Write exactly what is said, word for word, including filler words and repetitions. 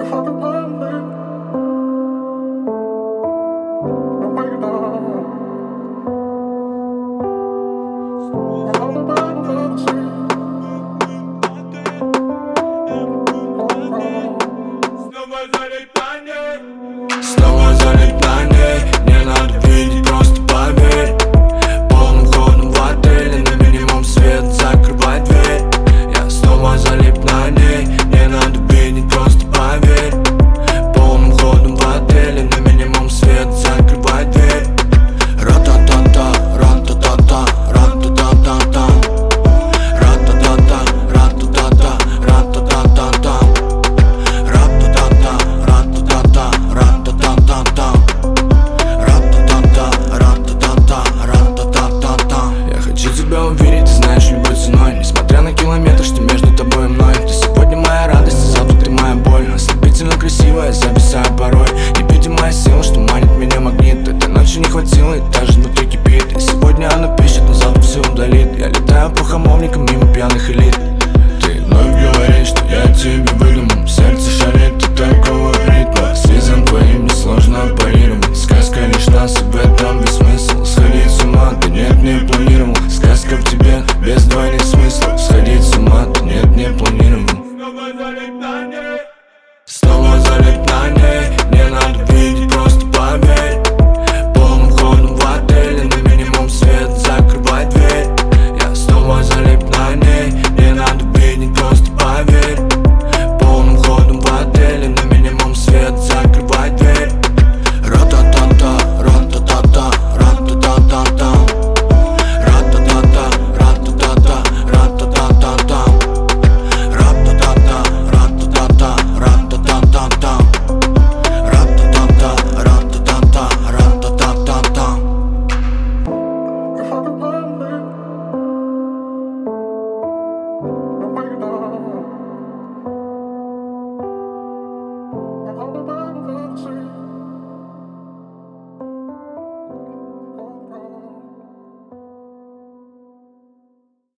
Снова залить на ней, не надо видеть, просто поверь. Полным ходом в отеле, на минимум свет, закрывай дверь. Я снова залип на ней, не надо видеть, просто поверь. Полным ходом в отеле, на минимум свет, закрывай дверь. Ра-та-та-та, ра-та-та-та, ра-та-та-та-та. Ра-та-та-та, ра-та-та-та, ра-та-та-та-та. Я хочу тебя увидеть, ты знаешь, любой ценой. Несмотря на километр, что между тобой и мной. Ты сегодня моя радость, а завтра ты моя боль. Ослепительно красивая, зависаю порой.